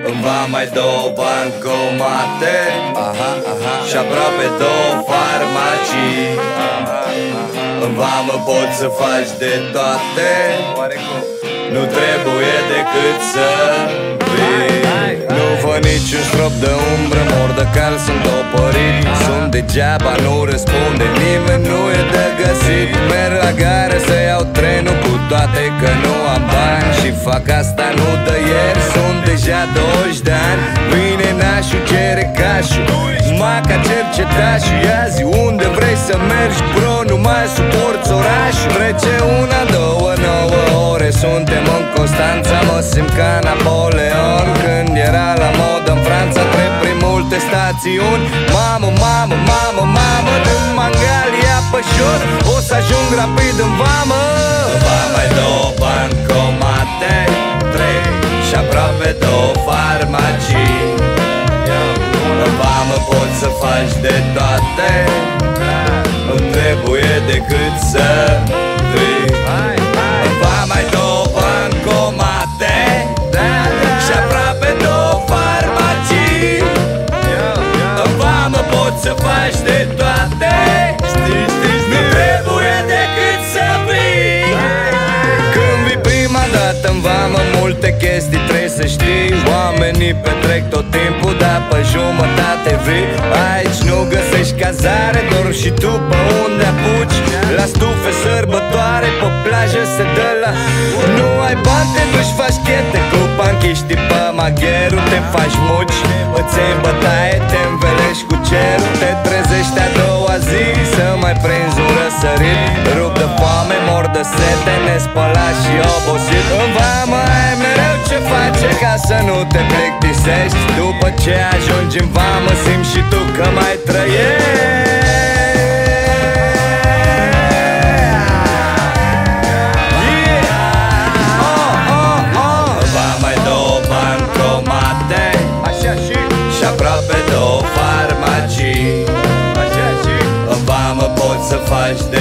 În vama ai două bancomate, și aproape două farmacii. În vamă poți să faci de toate, nu trebuie decât să vii. Nu văd niciun strop de umbră, mor de cal, sunt opărit. Sunt degeaba, nu răspunde nimeni, nu e de găsit. Merg la gară să iau trenul, cu toate că nu am bani. Și fac asta nu de ieri, sunt deja 20 de ani. Vine nașul, cere cașul, maca cercetașul. Ia zi unde vrei să mergi, bro, nu mai suporți orașul. Trece una, două, 9 ore, suntem în Constanța. Mă simt ca Napoleon când era la modă în Franța. Trec prin multe stațiuni, mamă, mamă, mamă, mamă. Din Mangalia pe jos, o să ajung rapid în vamă. În vamă ai două bancomate, 3 și aproape două farmacii. În vamă poți să faci de toate, nu trebuie decât să vii. În vamă ai două bancomate și aproape două farmacii. În vamă poți să faci de toate, nu trebuie decât să vii. Când vii prima dată în vamă, multe chestii trebuie să știi. Oamenii petrec tot timpul, dar pe jumătate vii. Aici nu găsești cazare, dormi și tu pe unde apuci. La stufe sărbătoare, pe plajă se dă la. Nu ai bani, te duci, faci chete cu panchiști pe magheru. Te faci muci, îți iei bătaie, te învelești cu cerul. Te trezești a doua zi să mai prinzi un răsărit. Rup de foame, mor de sete, nespălat și obosit. În vamă ai mereu ce face ca să nu te plictisești. După ce ajungi în vamă, simți și tu că mai trăiești. Și aproape două farmacii. În vamă poți să faci de